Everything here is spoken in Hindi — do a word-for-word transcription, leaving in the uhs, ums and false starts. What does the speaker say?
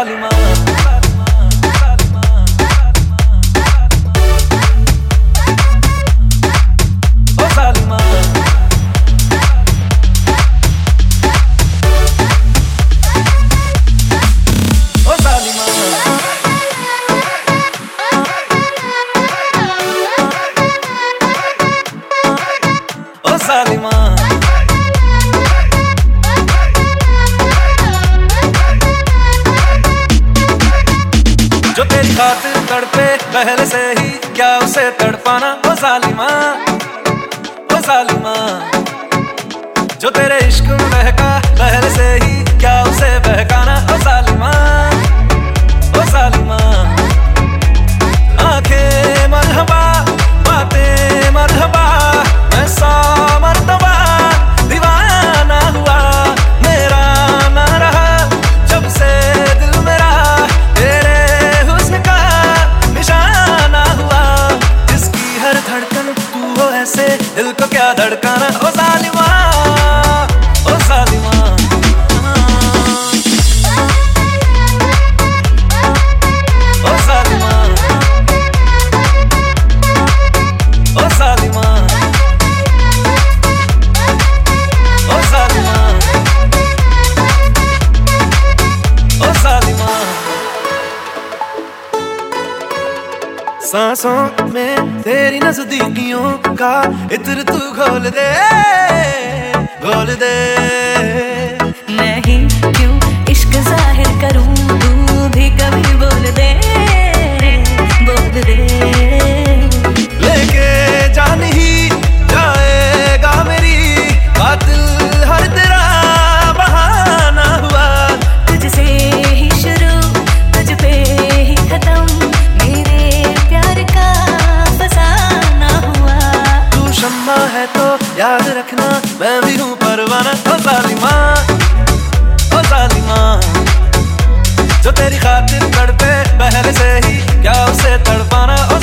जालिमा ओ जालिमा ओ जालिमा ओ जालिमा जो तेरी खातिर तड़पे पहले से ही क्या उसे तड़पाना ओ जालिमा ओ जालिमा जो तेरे इश्क में बहका पहले से ही क्या उसे बहकाना ओ जालिमा ओ जालिमा आंखें मरहबा बातें मरहबा मैं सौ मर्तबा दीवाना हुआ मेरा ना रहा जब से दिल मेरा तेरे हुस्न का निशाना हुआ जिसकी हर धड़कन तू हो ऐसे दिल को क्या धड़काना ओ जालिमा ओ जालिमा ओ जालिमा ओ जालिमा ओ जालिमा ओ जालिमा सांसों में तेरी नजदीकियों का इत्र तू घोल दे घोल दे मैं ही क्यों इश्क जाहिर करूं तू भी कभी बोल दे बोल दे लेके जान ही जाएगा मेरी बातिल हर तेरा बहाना हुआ तुझसे ही शुरू तुझ पे ही खत्म मेरे प्यार का फसाना हुआ तू शम्मा है तो याद रखना मैं भी हूँ परवाना ओ जालिमा ओ जालिमा जो तेरी खातिर तड़पे पहले से ही क्या उसे तड़पाना ओ